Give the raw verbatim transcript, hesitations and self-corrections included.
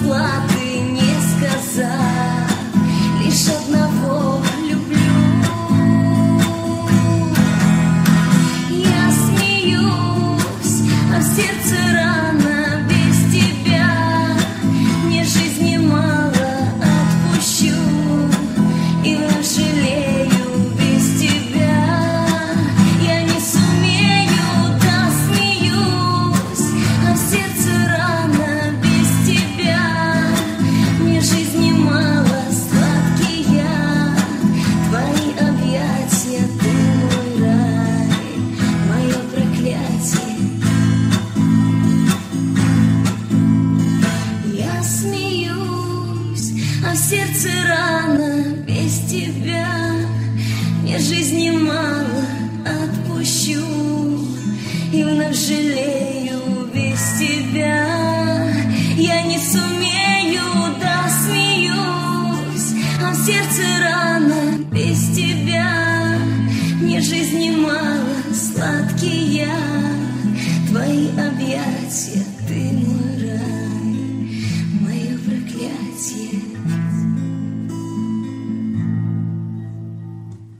расплаты не сказав, лишь одного люблю. Я смеюсь, а в сердце рана без тебя. Мне жизни мало, отпущу и вновь жалею без тебя. Я не сумею, да смеюсь, а в сердце рана без тебя. Мне жизни мало, сладкий я, твои объятия, ты мой рай, мое проклятие. Я смеюсь, а в сердце рана без тебя. Мне жизни мало, отпущу и вновь жалею без тебя. Я не сумею, да смеюсь, а в сердце рана без тебя. Мне жизни мало.